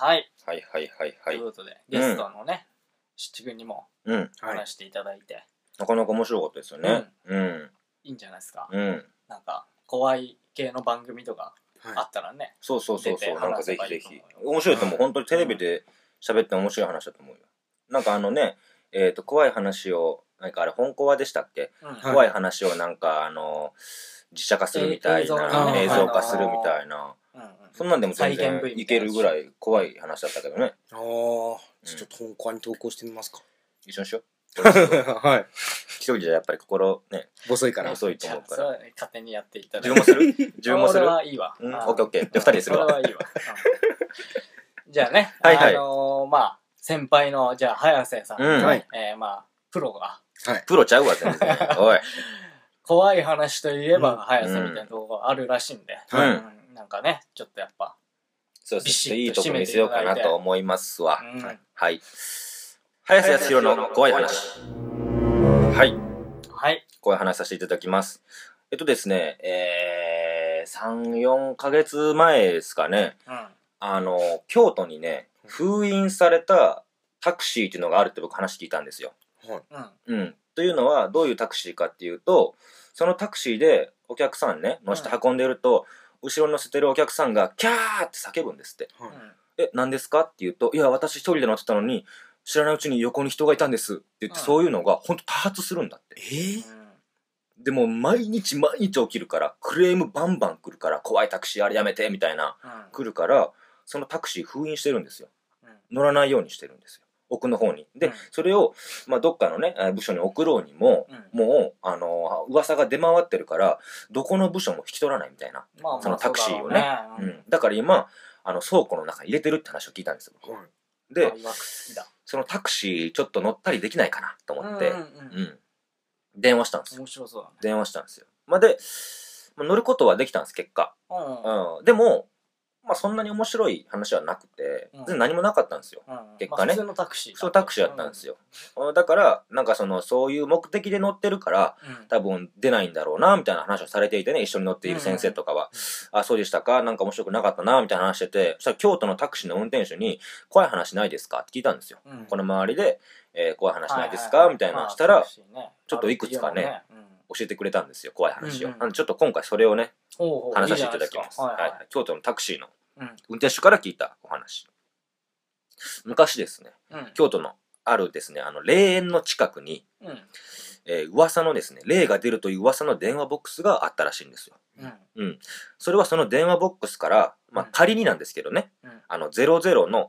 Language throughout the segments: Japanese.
はい。 はいはいはいはい。 ということで、ゲストのね、七君にもうん。 話していただいて、 なかなか面白かったですよね。うん。 いいんじゃないですか。 うん。 なんか、怖い系の番組とかはいあったらね、 そうそうそうそう。なんか出て話せぜひぜひばいいと思うよ。 面白いと思う。本当にテレビで喋って面白い話だと思うよ。なんか怖い話を、なんかあれ、本コアでしたっけ？ うん。 はい怖い話をなんか実写化するみたいな、 映映像像化するみたいな。 うんうん。 そんなんでも全然いけるぐらい怖い話だったけどね。 ああ、ちょっと本コアに投稿してみますか。 一緒にしよう。 はい。 一人じゃやっぱり心ね、 遅いから。 遅いと思うから。 それは勝手にやっていただ自分もする？自分もする？ 俺はいいわ。 うん、オッケーオッケー。じゃあ二人でするわ。 それはいいわ。じゃあね、 はいはいまあ、先輩の、じゃあ、早瀬さんの、 はいまあ、プロが、 はい。 プロちゃうわ、全然。おい。 怖い話といえば、 うん早瀬みたいなところがあるらしいんで、 はいうんなんかね、ちょっとやっぱ、 そうです。 ビシッといいとこ見せようかなと思いますわ。 うんはい。早瀬康弘の怖い話。はい。 はい。 怖い話させていただきます。ですね、3、4ヶ月前ですかね、 うん。 京都にね、封印されたタクシーっていうのがあるって僕話聞いたんですよ。 はい。 うん。 うん。というのは、どういうタクシーかっていうと、そのタクシーでお客さんね、乗せて運んでいると、後ろに乗せてるお客さんが、キャーって叫ぶんですって。 はい。 何ですかって言うと、いや、私一人で乗ってたのに、知らないうちに横に人がいたんですって言って、そういうのが本当多発するんだって。でも毎日毎日起きるから、クレームバンバン来るから、怖いタクシーあれやめてみたいな、来るから、そのタクシー封印してるんですよ。乗らないようにしてるんですよ。奥の方に。で、それを、まあ、どっかのね、部署に送ろうにも、もう、噂が出回ってるから、どこの部署も引き取らないみたいな。 まあそのタクシーをね。 そうだろうねだから今、倉庫の中に入れてるって話を聞いたんですよ。 はい。 で、 まあいわくつきだ。 そのタクシーちょっと乗ったりできないかなと思って、 うんうんうん電話したんですよ。 面白そうだね。 電話したんですよ。で、乗ることはできたんです、結果。でも、まあそんなに面白い話はなくて、全然何もなかったんですよ。結果ね。 普通のタクシー。 そうタクシーだったんですよ。だから、なんかそういう目的で乗ってるから、多分出ないんだろうな、みたいな話をされていてね、一緒に乗っている先生とかは。あ、そうでしたか、なんか面白くなかったな、みたいな話してて、そしたら京都のタクシーの運転手に、怖い話ないですかって聞いたんですよ。この周りで、怖い話ないですかみたいなのしたら、ちょっといくつかね、教えてくれたんですよ、怖い話を。なんでちょっと今回それをね、話させていただきます。京都のタクシーの運転手から聞いたお話。昔ですね、京都のあるですね、霊園の近くに、噂のですね、霊が出るという噂の電話ボックスがあったらしいんですよ。それはその電話ボックスから、まあ仮になんですけどね、00の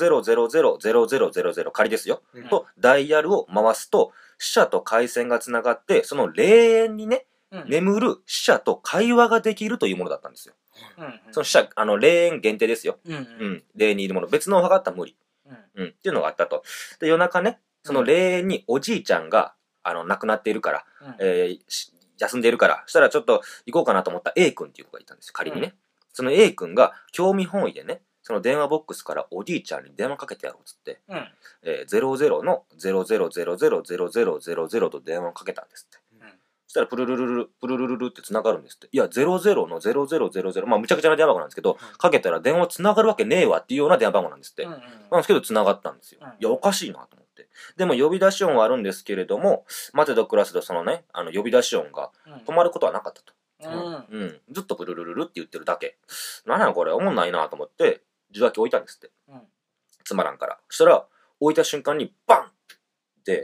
000000仮ですよ。と、ダイヤルを回すと、死者と回線がつながって、その霊園にね、眠る死者と会話ができるというものだったんですよ。その死者、霊園限定ですよ。霊にいるもの。別のお墓だったら無理。っていうのがあったと。で、夜中ね、その霊園におじいちゃんが、亡くなっているから、休んでいるから、したらちょっと行こうかなと思った A 君っていう子がいたんですよ、仮にね。その A 君が興味本位でね、その電話ボックスからおじいちゃんに電話かけてやろうっつって、00の000000と電話をかけたんですって。そしたらプルルルルプルルルルって繋がるんですって。いや、00の0000、まあむちゃくちゃな電話番号なんですけど、かけたら電話繋がるわけねえわっていうような電話番号なんですって。なんですけど繋がったんですよ。いや、おかしいなと思って。でも呼び出し音はあるんですけれども、待てど暮らせどそのね、呼び出し音が止まることはなかったと。ずっとプルルルルって言ってるだけ。なんやこれ、おもんないなと思って、受話器置いたんですって。つまらんから。そしたら、置いた瞬間にバンって、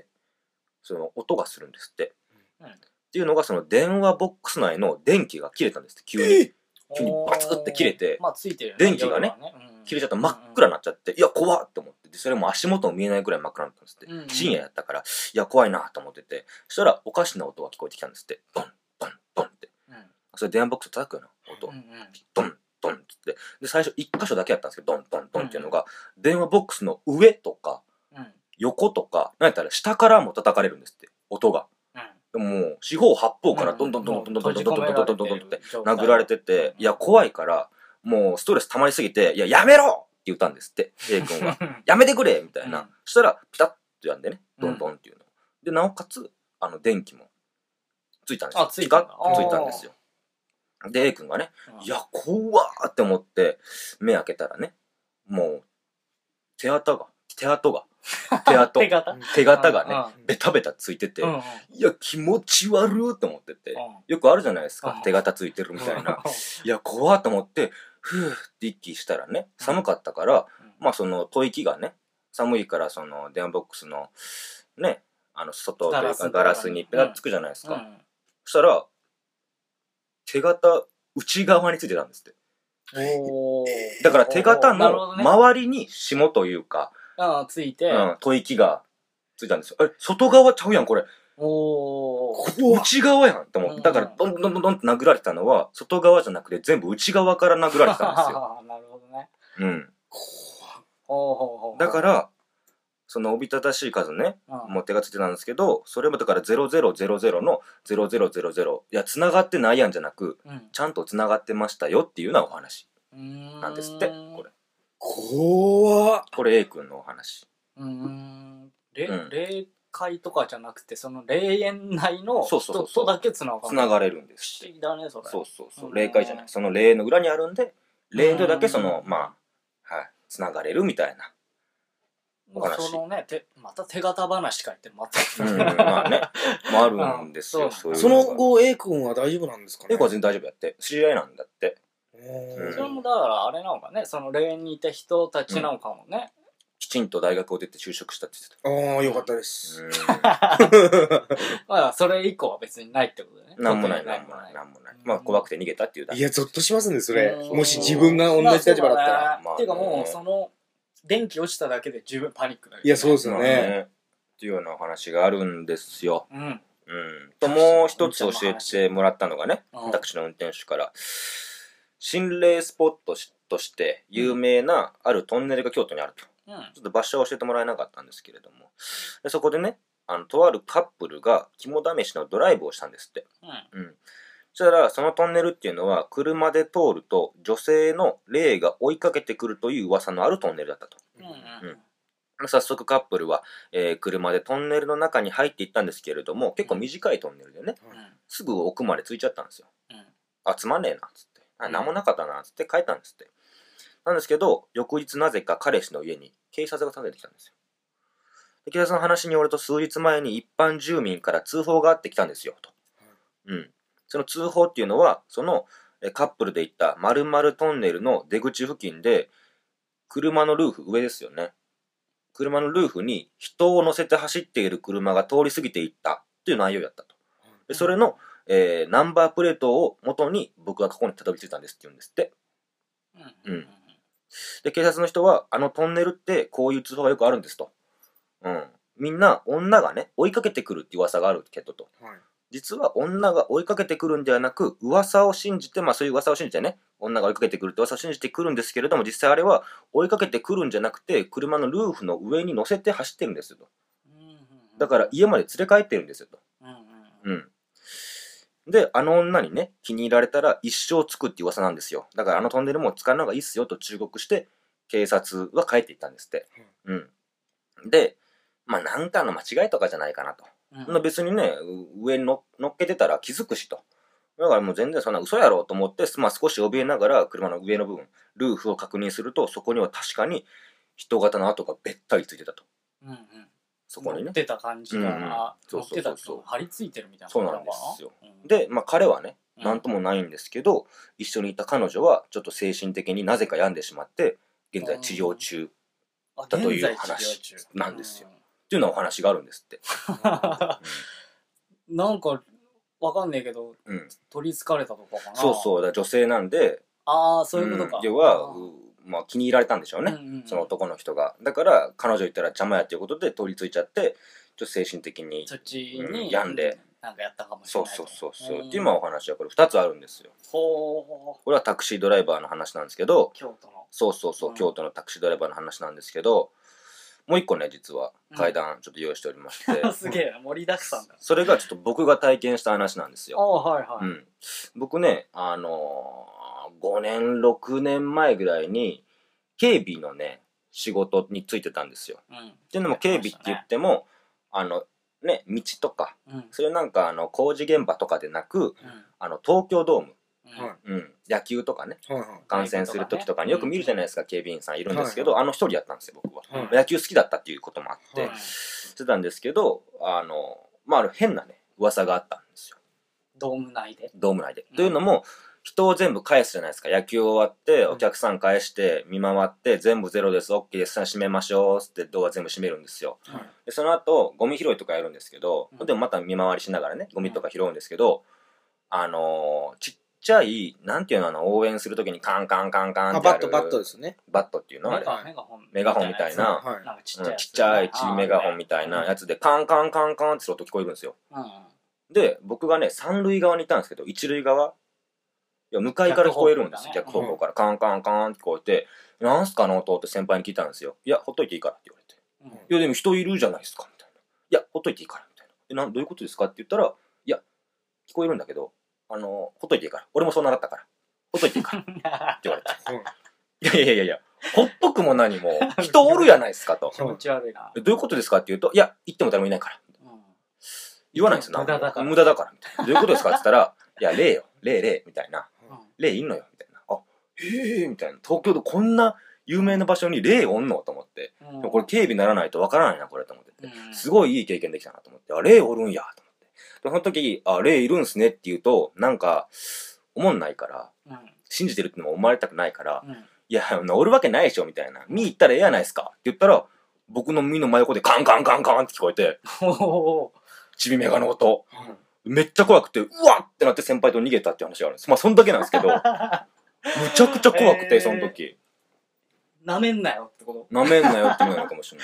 その音がするんですって。っていうのが、その電話ボックス内の電気が切れたんですって、急に。急にバツって切れて、電気がね、切れちゃった真っ暗になっちゃって、いや、怖っと思って、それも足元も見えないくらい真っ暗になったんですって。深夜やったから、いや、怖いなと思ってて、そしたらおかしな音が聞こえてきたんですって。ドン、ドン、ドンって。それ電話ボックス叩くような音。ドン、ドンって。で、最初一箇所だけやったんですけど、ドン、ドン、ドンっていうのが、電話ボックスの上とか、横とか、なんやったら下からも叩かれるんですって、音が。でも四方八方からどんどんどんどんどんどんどんどんどんどんどんどんって殴られてて、いや怖いから、もうストレス溜まりすぎて、いややめろって言ったんですって、A 君が。やめてくれみたいな。そしたら、ピタッとやんでね、ドンドンっていうの。で、なおかつ、電気もついたんですよ。ピカッとついたんですよ。で、A 君がね、いや、怖ーって思って、目開けたらね、もう、 手跡が手形手形がね、 うんベタベタついてて、 うんうんいや気持ち悪ーと思ってて、 うんよくあるじゃないですか、 うん手形ついてるみたいな、いや怖っと思ってふーって一気したらね、寒かったから、まあその吐息がね、寒いからその電話ボックスのね、外というかガラスにペタッつくじゃないですか、そしたら手形内側についてたんですって。 おだから手形のね、 周りに霜というか、 ついて、 吐息がついたんですよ。外側ちゃうやんこれ、内側やんって思って、だからどんどんどんどんって殴られたのは外側じゃなくて全部内側から殴られてたんですよ。 なるほどね。 うん。 怖だからそのおびただしい数ね、もう手がついてたんですけど、それもだから0000の0000、いや繋がってないやんじゃなく、ちゃんと繋がってましたよっていうようなお話なんですって。これ怖っ。 これ A 君のお話。 霊界とかじゃなくて、その霊園内の人とだけ繋がれるんです。 不思議だねそれ。 そう霊界じゃない、その霊の裏にあるんで、霊とだけそのまあはい繋がれるみたいなお話。 そのね、また手形話書いてまたまあね、もあるんですよ。そういうその後 A 君は大丈夫なんですかね。 A 君は全然大丈夫やって、知り合いなんだって。 それもだからあれなのかね、その霊園にいた人たちなのかもね。 きちんと大学を出て就職したって言ってた。 ああ、よかったです。 まあそれ以降は別にないってことだね。 なんもない。まあ怖くて逃げたっていうだけ。 いやゾッとしますねそれ。もし自分が同じ立場だったら。 っていうかもうその電気落ちただけで十分パニックだよね。 いやそうですよね。 っていうようなお話があるんですよ。ともう一つ教えてもらったのがね、私の運転手から心霊スポットとして有名なあるトンネルが京都にあると。ちょっと場所は教えてもらえなかったんですけれども、でそこでね、とあるカップルが肝試しのドライブをしたんですって。そしたらそのトンネルっていうのは車で通ると女性の霊が追いかけてくるという噂のあるトンネルだったと。早速カップルは、車でトンネルの中に入っていったんですけれども、結構短いトンネルでね、すぐ奥まで着いちゃったんですよ。つまんねえなっつって、何もなかったなっつって帰ったんですって。なんですけど、翌日なぜか彼氏の家に警察が訪ねてきたんですよ。で警察の話によると、数日前に一般住民から通報があってきたんですよと。その通報っていうのは、そのカップルで行った〇〇トンネルの出口付近で、車のルーフ、上ですよね。車のルーフに人を乗せて走っている車が通り過ぎていったっていう内容やったと。でそれの、ナンバープレートを元に僕がここにたどり着いたんですって言うんですって。で警察の人は、あのトンネルってこういう通報がよくあるんですと。みんな女がね追いかけてくるっていう噂があるけどと。実は女が追いかけてくるんではなく、噂を信じて、そういう噂を信じてね、女が追いかけてくるって噂を信じてくるんですけれども、実際あれは追いかけてくるんじゃなくて、車のルーフの上に乗せて走ってるんですよと。だから家まで連れ帰ってるんですよと。で、あの女にね、気に入られたら一生つくっていう噂なんですよ。だからあのトンネルも使うのがいいっすよと忠告して、警察は帰っていったんですって。で、なんかの間違いとかじゃないかなと。別にね、上に乗っけてたら気づくしと。だからもう全然そんな嘘やろうと思って、少し怯えながら車の上の部分、ルーフを確認すると、そこには確かに人型の跡がべったりついてたと。そこにね。 乗ってた感じが、乗ってたと張り付いてるみたいな。 そうなんですよ。で、彼はね、なんともないんですけど、一緒にいた彼女はちょっと精神的になぜか病んでしまって、現在治療中だという話なんですよ。っていうのはお話があるんですって。 なんかわかんねえけど、取りつかれたとかかな。 そうだ、女性なんで、 そういうことか。 要は気に入られたんでしょうね、その男の人が。だから彼女言ったら邪魔やっていうことで取り付いちゃって、ちょっと精神的に病んで、 なんかやったかもしれない。 そうっていうお話はこれ2つあるんですよ。これはタクシードライバーの話なんですけど、 京都の。 京都のタクシードライバーの話なんですけど、もう一個ね、実は階段ちょっと用意しておりまして、 すげえな、盛りだくさんだ。 それがちょっと僕が体験した話なんですよ。僕ね、5年6年前ぐらいに警備のね仕事についてたんですよ。っていうのも警備って言っても道とか、それなんか工事現場とかでなく、東京ドーム野球とかね、 はいはい。 観戦する時とかによく見るじゃないですか、警備員さんいるんですけど、 は一人やったんですよ、僕は。 はい野球好きだったっていうこともあって、 はいしてたんですけど、ある変なね、噂があったんですよ。 ドーム内で。 ドーム内で。というのも、人を全部返すじゃないですか。野球終わって、お客さん返して、見回って、全部ゼロです、OK です、閉めましょうってドア全部閉めるんですよ。でその後、ゴミ拾いとかやるんですけど、でもまた見回りしながらね、ゴミとか拾うんですけど、ちっちゃい、なんていうの、応援するときにカンカンカンカンってやる。 バットですね。 バットっていうのはメガホンみたいな、ちっちゃいメガホンみたいなやつで、カンカンカンカンって音聞こえるんですよ。で、僕がね、三塁側にいたんですけど、一塁側、いや向かいから聞こえるんですよ。逆方向からカンカンカンって聞こえて、なんすかの音って先輩に聞いたんですよ。いや、ほっといていいからって言われて。いや、でも人いるじゃないですか、みたいな。いや、ほっといていいから、みたいな。どういうことですかって言ったら、いや、聞こえるんだけど、ほっといていいから。俺もそう習ったから。ほっといていいから。って言われて。いや、ほっとくも何も、人おるやないですかと。 気持ち悪いな。 どういうことですかって言うと、いや、言っても誰もいないから。言わないんですよ。 無駄だから。 無駄だから。みたいな。どういうことですかって言ったら、いや、例よ。例、みたいな。例いんのよ。みたいな。みたいな。東京でこんな有名な場所に例おんのと思って。でもこれ警備ならないとわからないな、これと思ってて。すごいいい経験できたなと思って。例おるんや、と思って。で、その時、例いるんすねって言うと、なんか、思んないから、信じてるってのも思われたくないから、いや、おるわけないでしょ、みたいな。見行ったらええやないですか。って言ったら、僕の身の真横でカンカンカンカンって聞こえて、ちびメガの音。めっちゃ怖くて、うわっってなって先輩と逃げたっていう話があるんです。まあ、そんだけなんですけど、むちゃくちゃ怖くて、その時。 なめんなよってことなめんなよって意味なのかもしれない。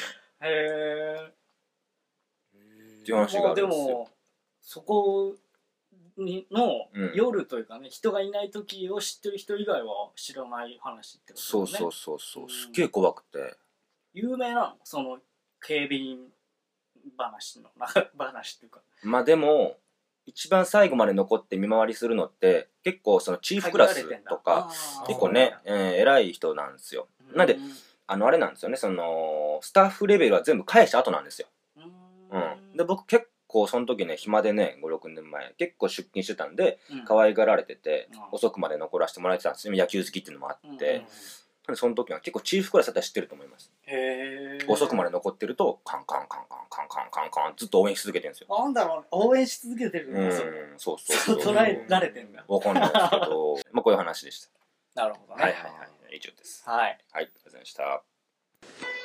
っていう話があるんですよ。 でも、そこの夜というかね、人がいない時を知ってる人以外は知らない話ってことね。 そう。すっげえ怖くて。 有名なのその警備員話っていうか。 まあでも、一番最後まで残って見回りするのって、結構そのチーフクラスとか、結構ね、偉い人なんですよ。なんで、あれなんですよね、その、スタッフレベルは全部返した後なんですよ。で、僕結構その時ね、暇でね、5、6年前、結構出勤してたんで、可愛がられてて、遅くまで残らせてもらえてたんですよ。野球好きっていうのもあって。その時は結構チーフクラスだったら知ってると思います。遅くまで残ってると、カンカンカンカンカンカンカンカンずっと応援し続けてるんですよ。 なんだろう、応援し続けてるんですよ。 そう。 捉えられてんだ。 わかんないですけど、まあこういう話でした。 なるほどね。 はい。以上です。 はい。 ありがとうございました。